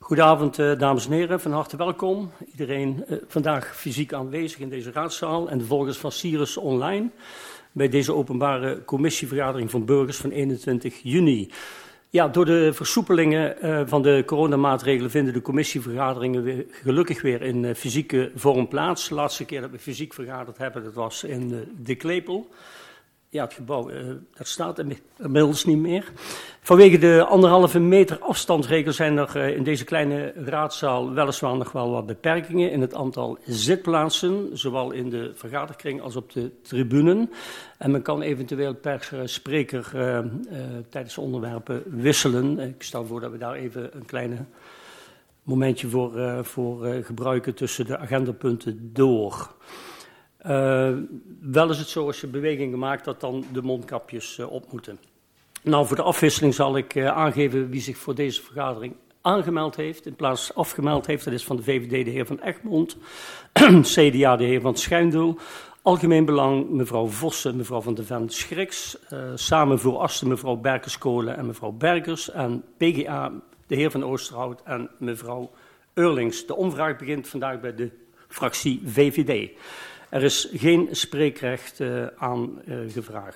Goedenavond, dames en heren, van harte welkom. Iedereen vandaag fysiek aanwezig in deze raadzaal en de volgers van Sirius Online bij deze openbare commissievergadering van burgers van 21 juni. Ja, door de versoepelingen van de coronamaatregelen vinden de commissievergaderingen gelukkig weer in fysieke vorm plaats. De laatste keer dat we fysiek vergaderd hebben, dat was in de Klepel. Ja, het gebouw, dat staat inmiddels niet meer. Vanwege de 1,5 meter afstandsregel zijn er in deze kleine raadzaal weliswaar nog wel wat beperkingen in het aantal zitplaatsen, zowel in de vergaderkring als op de tribunen. En men kan eventueel per spreker tijdens de onderwerpen wisselen. Ik stel voor dat we daar even een kleine momentje voor gebruiken tussen de agendapunten door. Wel is het zo, als je bewegingen maakt, dat dan de mondkapjes op moeten. Nou, voor de afwisseling zal ik aangeven wie zich voor deze vergadering aangemeld heeft. In plaats afgemeld heeft, dat is van de VVD de heer Van Egmond, CDA de heer Van Schijndel, Algemeen Belang mevrouw Vossen, mevrouw Van de Ven Schriks, samen voor Asten mevrouw Berkers-Kolen en mevrouw Bergers en PGA de heer Van Oosterhout en mevrouw Eurlings. De omvraag begint vandaag bij de fractie VVD. Er is geen spreekrecht aangevraagd.